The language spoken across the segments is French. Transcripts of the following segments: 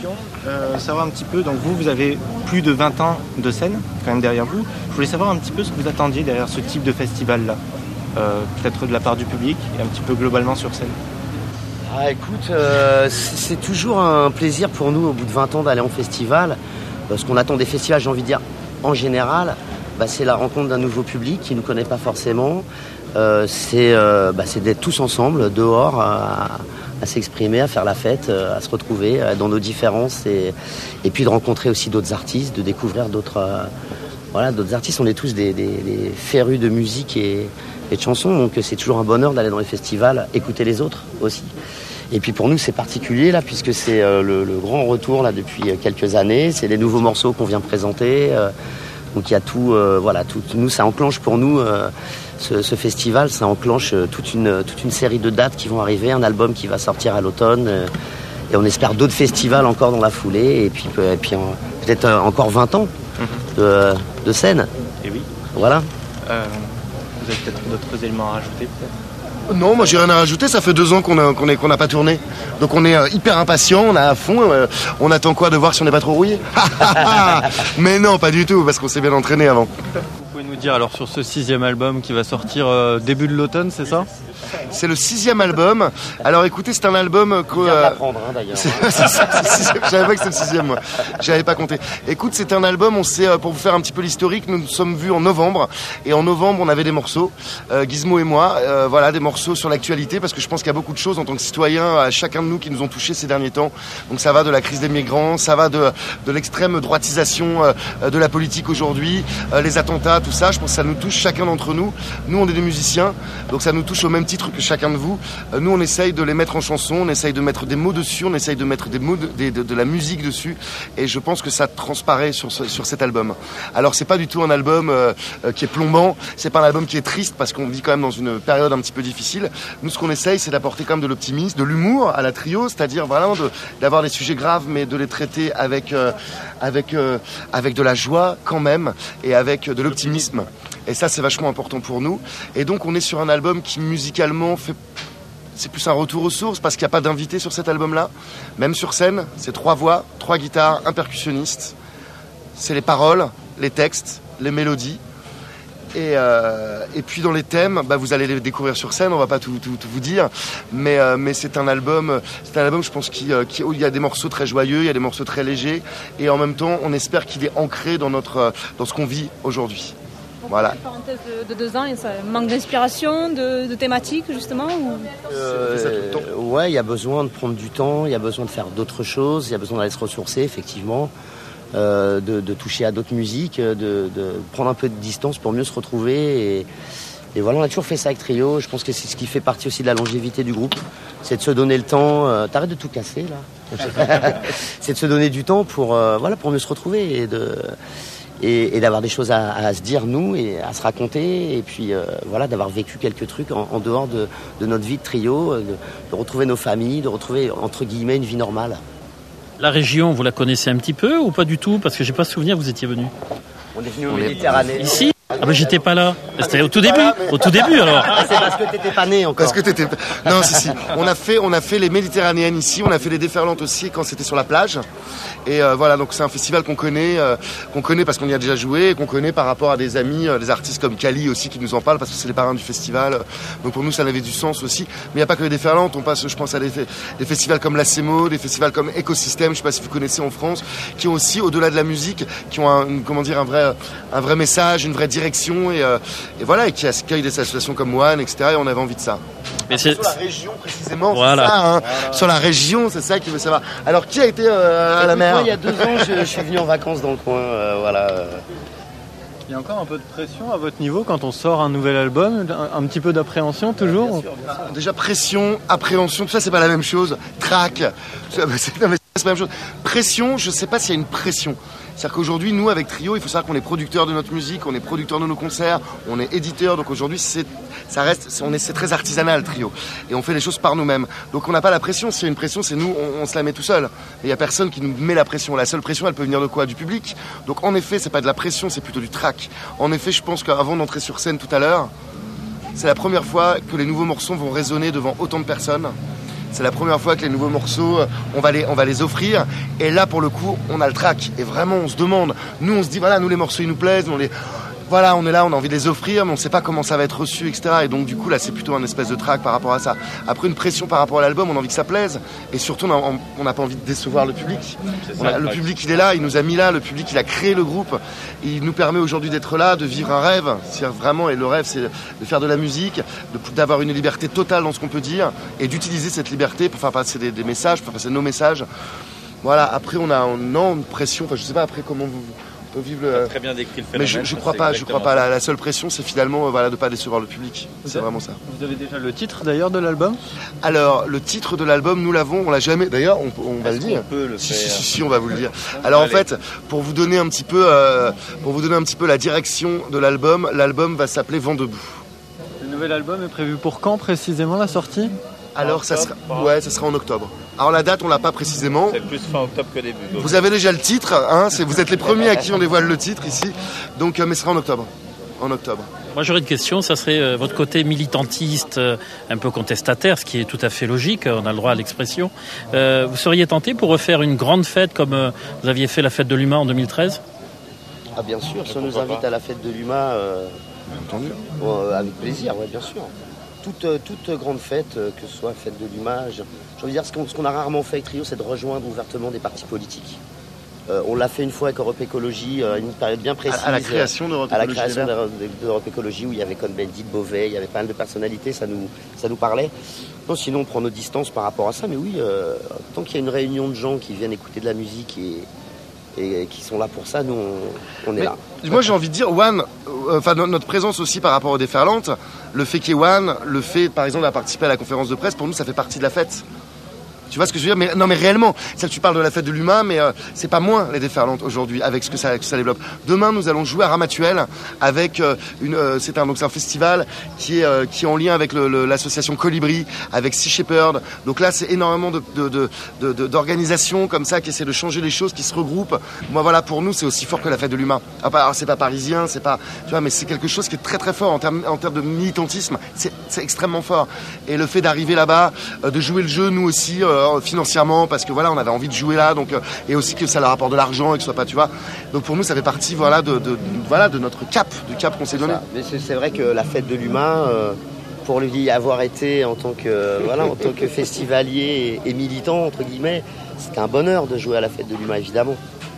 question. Savoir un petit peu, donc vous avez plus de 20 ans de scène quand même derrière vous. Je voulais savoir un petit peu ce que vous attendiez derrière ce type de festival-là. Peut-être de la part du public et un petit peu globalement sur scène. Ah, écoute, c'est toujours un plaisir pour nous au bout de 20 ans d'aller en festival. Ce qu'on attend des festivals, j'ai envie de dire, en général, c'est la rencontre d'un nouveau public qui ne nous connaît pas forcément. C'est d'être tous ensemble, dehors, à s'exprimer, à faire la fête, à se retrouver dans nos différences et puis de rencontrer aussi d'autres artistes, de découvrir d'autres artistes. On est tous des férus de musique et de chansons, donc c'est toujours un bonheur d'aller dans les festivals, écouter les autres aussi. Et puis pour nous c'est particulier là, puisque c'est le grand retour là depuis quelques années, c'est les nouveaux morceaux qu'on vient présenter. Donc il y a tout, nous ça enclenche pour nous ce festival, ça enclenche toute une série de dates qui vont arriver, un album qui va sortir à l'automne, et on espère d'autres festivals encore dans la foulée, et puis peut-être encore 20 ans de scène. Et oui. Voilà. Vous avez peut-être d'autres éléments à rajouter peut-être ? Non, moi j'ai rien à rajouter, ça fait 2 ans qu'on n'a pas tourné. Donc on est hyper impatient, on est à fond, on attend quoi de voir si on n'est pas trop rouillé. Mais non, pas du tout, parce qu'on s'est bien entraîné avant. Vous pouvez nous dire alors sur ce 6e album qui va sortir début de l'automne, c'est ça ? C'est le 6e album. Alors écoutez, c'est un album que... Je viens de l'apprendre d'ailleurs. Je savais pas que c'était le 6e moi. J'avais pas compté. Écoute, c'est un album, pour vous faire un petit peu l'historique, nous nous sommes vus en novembre. Et en novembre, on avait des morceaux, Gizmo et moi, des morceaux sur l'actualité, parce que je pense qu'il y a beaucoup de choses en tant que citoyens, à chacun de nous qui nous ont touchés ces derniers temps. Donc ça va de la crise des migrants, ça va de l'extrême droitisation de la politique aujourd'hui, les attentats, tout ça. Je pense que ça nous touche chacun d'entre nous. Nous, on est des musiciens, donc ça nous touche au même titre que chacun de vous. Nous, on essaye de les mettre en chanson, on essaye de mettre des mots dessus, on essaye de mettre des mots de la musique dessus, et je pense que ça transparaît sur cet album. Alors c'est pas du tout un album qui est plombant, c'est pas un album qui est triste, parce qu'on vit quand même dans une période un petit peu difficile. Nous, ce qu'on essaye, c'est d'apporter quand même de l'optimisme, de l'humour à la trio, c'est-à-dire vraiment d'avoir des sujets graves, mais de les traiter avec de la joie quand même, et avec de l'optimisme. Et ça, c'est vachement important pour nous. Et donc, on est sur un album qui, musicalement, c'est plus un retour aux sources, parce qu'il n'y a pas d'invité sur cet album-là. Même sur scène, c'est 3 voix, 3 guitares, un percussionniste. C'est les paroles, les textes, les mélodies. Et puis dans les thèmes, vous allez les découvrir sur scène, on va pas tout vous dire, mais c'est un album, je pense où il y a des morceaux très joyeux, il y a des morceaux très légers, et en même temps, on espère qu'il est ancré dans ce qu'on vit aujourd'hui. Voilà. Une parenthèse de 2 ans, et ça manque d'inspiration, de thématiques justement Ouais, il y a besoin de prendre du temps, il y a besoin de faire d'autres choses, il y a besoin d'aller se ressourcer effectivement, de toucher à d'autres musiques, de prendre un peu de distance pour mieux se retrouver. Et voilà, on a toujours fait ça avec Trio. Je pense que c'est ce qui fait partie aussi de la longévité du groupe, c'est de se donner le temps. T'arrêtes de tout casser là. C'est de se donner du temps pour mieux se retrouver et d'avoir des choses à se dire nous et à se raconter, et puis d'avoir vécu quelques trucs en dehors de notre vie de trio, de retrouver nos familles, de retrouver entre guillemets une vie normale. La région, vous la connaissez un petit peu ou pas du tout? Parce que j'ai pas souvenir que vous étiez venu. On est venu au Méditerranée. Ici? Ah ben j'étais pas là. C'était au tout début alors. Ah, c'est parce que t'étais pas né encore. Non, si. On a fait les Méditerranéennes ici, on a fait les Déferlantes aussi quand c'était sur la plage. Et donc c'est un festival qu'on connaît parce qu'on y a déjà joué, et qu'on connaît par rapport à des amis, des artistes comme Kali aussi qui nous en parlent parce que c'est les parrains du festival. Donc pour nous ça avait du sens aussi. Mais il n'y a pas que les Déferlantes, on passe je pense à des festivals comme la CEMO, des festivals comme Écosystème, je sais pas si vous connaissez en France, qui ont aussi au-delà de la musique, qui ont un vrai message, une vraie direction et qui accueillent des associations comme One, etc. Et on avait envie de ça. Mais sur la région précisément, voilà. C'est ça, hein. Voilà. Sur la région, c'est ça qu'il veut savoir. Alors qui a été à la mer? Il y a 2 ans, je suis venu en vacances dans le coin, Il y a encore un peu de pression à votre niveau quand on sort un nouvel album, un petit peu d'appréhension toujours. Bien sûr. Déjà pression, appréhension, tout ça c'est pas la même chose. Trac, c'est pas la même chose. Pression, je sais pas s'il y a une pression. C'est-à-dire qu'aujourd'hui, nous, avec Trio, il faut savoir qu'on est producteur de notre musique, on est producteur de nos concerts, on est éditeur. Donc aujourd'hui, c'est très artisanal, Trio. Et on fait les choses par nous-mêmes. Donc on n'a pas la pression. S'il y a une pression, c'est nous, on se la met tout seul. Il n'y a personne qui nous met la pression. La seule pression, elle peut venir de quoi? Du public. Donc en effet, c'est pas de la pression, c'est plutôt du trac. En effet, je pense qu'avant d'entrer sur scène tout à l'heure, c'est la première fois que les nouveaux morceaux vont résonner devant autant de personnes. C'est la première fois que les nouveaux morceaux, on va les offrir. Et là, pour le coup, on a le track. Et vraiment, on se demande. Nous, on se dit, voilà, nous, les morceaux, ils nous plaisent. Voilà, on est là, on a envie de les offrir, mais on ne sait pas comment ça va être reçu, etc. Et donc, du coup, là, c'est plutôt un espèce de track par rapport à ça. Après, une pression par rapport à l'album, on a envie que ça plaise. Et surtout, on n'a pas envie de décevoir le public. Le public, il est là, il nous a mis là. Le public, il a créé le groupe. Il nous permet aujourd'hui d'être là, de vivre un rêve. C'est vraiment, et le rêve, c'est de faire de la musique, d'avoir une liberté totale dans ce qu'on peut dire, et d'utiliser cette liberté pour faire passer des messages, pour faire passer nos messages. Voilà, après, on a une pression. Enfin, je sais pas après comment vous vivre le... très bien décrit le phénomène. Mais je crois pas. La seule pression, c'est finalement de pas décevoir le public. C'est vraiment ça. Vous avez déjà le titre d'ailleurs de l'album ? Alors le titre de l'album, nous l'avons, on l'a jamais. D'ailleurs, on va le dire. On peut le faire. Si, on va vous le dire. Alors en fait, pour vous donner un petit peu la direction de l'album va s'appeler Vent debout. Le nouvel album est prévu pour quand précisément la sortie ? Alors ça sera en octobre. Alors la date, on l'a pas précisément. C'est plus fin octobre que début. Donc. Vous avez déjà le titre, hein, vous êtes les premiers à qui on dévoile le titre ici. Donc, mais ce sera en octobre. Moi j'aurais une question, ça serait votre côté militantiste, un peu contestataire, ce qui est tout à fait logique, on a le droit à l'expression. Vous seriez tenté pour refaire une grande fête comme vous aviez fait la fête de l'UMA en 2013 ? Ah bien sûr, si on nous invite à la fête de l'UMA, avec plaisir, ouais, bien sûr. Toute grande fête, que ce soit fête de l'UMA, je veux dire, ce qu'on a rarement fait avec Trio, c'est de rejoindre ouvertement des partis politiques. On l'a fait une fois avec Europe Écologie, à une période bien précise. À la création d'Europe Écologie, où il y avait Cohn-Bendit, Beauvais, il y avait pas mal de personnalités, ça nous parlait. Non, sinon on prend nos distances par rapport à ça, mais oui, tant qu'il y a une réunion de gens qui viennent écouter de la musique et qui sont là pour ça, nous on est là. Moi j'ai envie de dire, notre présence aussi par rapport aux déferlantes, le fait qu'il y ait One, le fait par exemple d'avoir participé à la conférence de presse, pour nous ça fait partie de la fête. Tu vois ce que je veux dire ? Mais réellement, ça tu parles de la fête de l'UMA, mais c'est pas moins les déferlantes aujourd'hui avec ce que ça développe. Demain, nous allons jouer à Ramatuelle avec c'est un festival qui est en lien avec l'association Colibri, avec Sea Shepherd. Donc là, c'est énormément d'organisations comme ça qui essaient de changer les choses, qui se regroupent. Moi, voilà, pour nous, c'est aussi fort que la fête de l'UMA. Alors, c'est pas parisien, c'est pas, tu vois, mais c'est quelque chose qui est très très fort en termes de militantisme. C'est extrêmement fort. Et le fait d'arriver là-bas, de jouer le jeu, nous aussi. Financièrement, parce que voilà, on avait envie de jouer là, donc et aussi que ça leur apporte de l'argent et que ce soit pas, tu vois. Donc pour nous, ça fait partie, de notre cap, du cap qu'on s'est donné. Mais c'est vrai que la fête de l'UMA, pour y avoir été en tant que festivalier et militant entre guillemets, c'est un bonheur de jouer à la fête de l'UMA évidemment.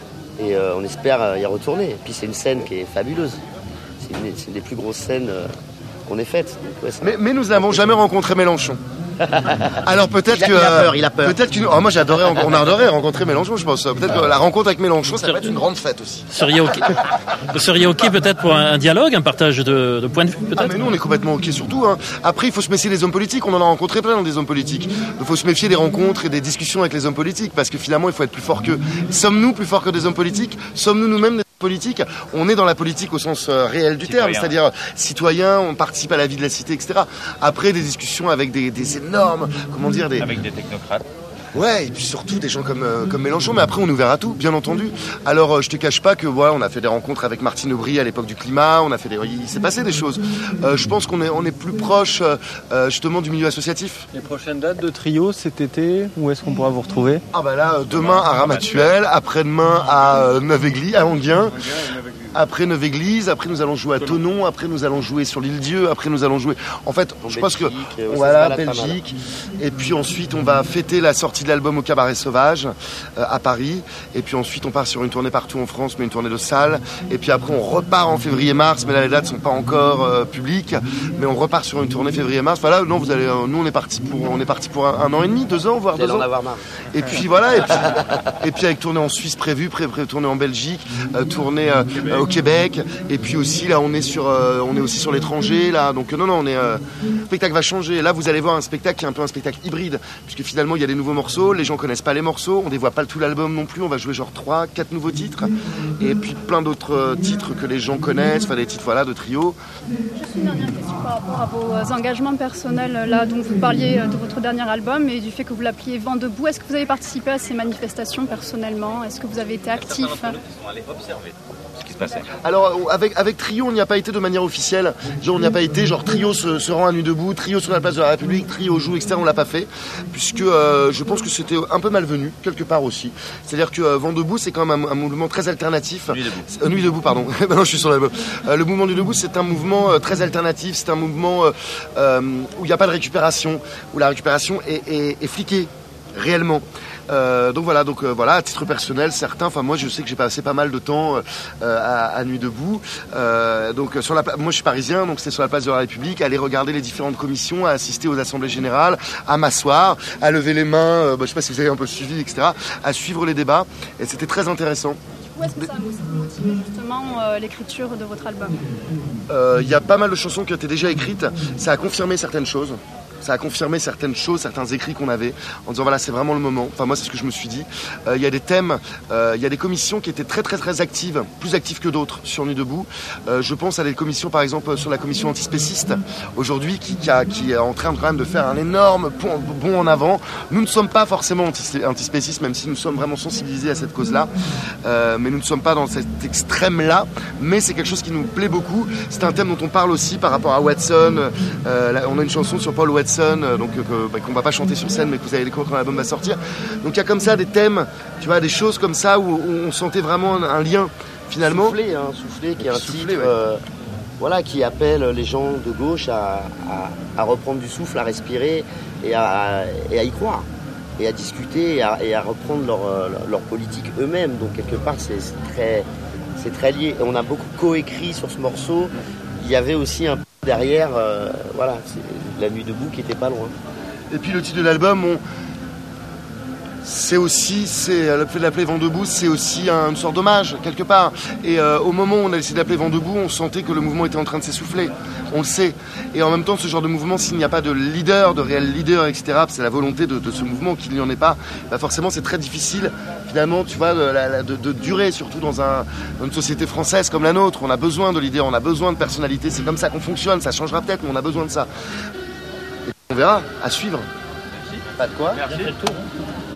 Et on espère y retourner. Et puis c'est une scène qui est fabuleuse. C'est une des plus grosses scènes qu'on ait faites. Donc, ouais, mais nous n'avons jamais rencontré Mélenchon. Alors peut-être il a peur. Peut-être moi on a adoré rencontrer Mélenchon, je pense. Peut-être que la rencontre avec Mélenchon, ça va être une grande fête aussi. Vous seriez OK peut-être pour un dialogue, un partage de points de vue peut-être ? Mais nous on est complètement OK surtout. Hein. Après il faut se méfier des hommes politiques, on en a rencontré plein des hommes politiques. Il faut se méfier des rencontres et des discussions avec les hommes politiques parce que finalement il faut être plus fort qu'eux. Sommes-nous plus forts que des hommes politiques ? Sommes-nous nous-mêmes des politique, on est dans la politique au sens réel du terme, c'est-à-dire citoyen, on participe à la vie de la cité, etc. Après des discussions avec des énormes, avec des technocrates. Ouais, et puis surtout des gens comme Mélenchon, mais après on est ouvert à tout, bien entendu. Alors je te cache pas que on a fait des rencontres avec Martine Aubry à l'époque du climat, il s'est passé des choses. Je pense qu'on est plus proche justement du milieu associatif. Les prochaines dates de Trio cet été, où est-ce qu'on pourra vous retrouver ? Ah bah là, demain à Ramatuelle, après-demain à Neuve-Église, à Enghien. Après Neuve-Église, après nous allons jouer à Thonon, après nous allons jouer sur l'Île-Dieu, après nous allons jouer... En fait, je pense que... Voilà, Belgique. Et puis ensuite, on va fêter la sortie de l'album au Cabaret Sauvage, à Paris. Et puis ensuite, on part sur une tournée partout en France, mais une tournée de salle. Et puis après, on repart en février-mars, mais là, les dates ne sont pas encore publiques. Mais on repart sur une tournée février-mars. Voilà, non, nous, on est parti pour un an et demi, 2 ans, voire 2 ans. Et puis voilà, et puis avec tournée en Suisse prévue, tournée en Belgique, tournée... au Québec, et puis aussi là on est aussi sur l'étranger là, donc non le spectacle va changer. Là vous allez voir un spectacle qui est un peu un spectacle hybride, puisque finalement il y a des nouveaux morceaux, les gens connaissent pas les morceaux, on dévoile pas tout l'album non plus, on va jouer genre 3-4 nouveaux titres, et puis plein d'autres titres que les gens connaissent, enfin des titres de Trio. Juste une dernière question par rapport à vos engagements personnels là dont vous parliez de votre dernier album et du fait que vous l'appeliez Vent debout. Est-ce que vous avez avez participé à ces manifestations personnellement? Est-ce que vous avez été actif? Alors avec Trio, on n'y a pas été de manière officielle. Genre, on n'y a pas été, genre Trio se rend à Nuit debout, Trio sur la place de la République, Trio joue, etc. On l'a pas fait, puisque je pense que c'était un peu malvenu, quelque part aussi. C'est-à-dire que Vent debout, c'est quand même un mouvement très alternatif. Nuit debout, pardon. Maintenant je suis sur l'album. Le mouvement Nuit debout, c'est un mouvement très alternatif, c'est un mouvement où il n'y a pas de récupération, où la récupération est fliquée, réellement. Donc voilà, à titre personnel, certains, enfin moi je sais que j'ai passé pas mal de temps à Nuit debout. Moi je suis parisien, donc c'est sur la place de la République, à aller regarder les différentes commissions, à assister aux assemblées générales, à m'asseoir, à lever les mains, je sais pas si vous avez un peu suivi, etc., à suivre les débats, et c'était très intéressant. Où est-ce que ça a motivé justement l'écriture de votre album? Il y a pas mal de chansons qui ont été déjà écrites, ça a confirmé certaines choses. Ça a confirmé certaines choses, certains écrits qu'on avait, en disant voilà, c'est vraiment le moment. Enfin moi c'est ce que je me suis dit. Il y a des thèmes, il y a des commissions qui étaient très très très actives, plus actives que d'autres sur Nuit debout. Je pense à des commissions par exemple sur la commission antispéciste aujourd'hui qui est en train quand même de faire un énorme bond en avant. Nous ne sommes pas forcément antispécistes, même si nous sommes vraiment sensibilisés à cette cause-là. Mais nous ne sommes pas dans cet extrême-là. Mais c'est quelque chose qui nous plaît beaucoup. C'est un thème dont on parle aussi par rapport à Watson. On a une chanson sur Paul Watson. Qu'on va pas chanter sur scène mais que vous allez découvrir quand l'album va sortir. Donc il y a comme ça des thèmes, tu vois, des choses comme ça où on sentait vraiment un lien finalement. Souffler qui est un titre voilà, qui appelle les gens de gauche à reprendre du souffle, à respirer et à y croire et à discuter et à reprendre leur politique eux-mêmes. Donc quelque part c'est très lié. Et on a beaucoup coécrit sur ce morceau. Il y avait aussi un peu derrière, voilà, c'est La Nuit debout qui était pas loin. Et puis le titre de l'album, le fait de l'appeler Vent debout, c'est aussi une sorte d'hommage quelque part. Et au moment où on a décidé d'appeler Vent debout, on sentait que le mouvement était en train de s'essouffler. On le sait. Et en même temps, ce genre de mouvement, s'il n'y a pas de leader, de réel leader, etc., c'est la volonté de ce mouvement qu'il n'y en ait pas, bah forcément c'est très difficile finalement, tu vois, de durer, surtout dans une société française comme la nôtre. On a besoin de leader, on a besoin de personnalité. C'est comme ça qu'on fonctionne. Ça changera peut-être, mais on a besoin de ça. Et on verra, à suivre. Pas de quoi. Merci.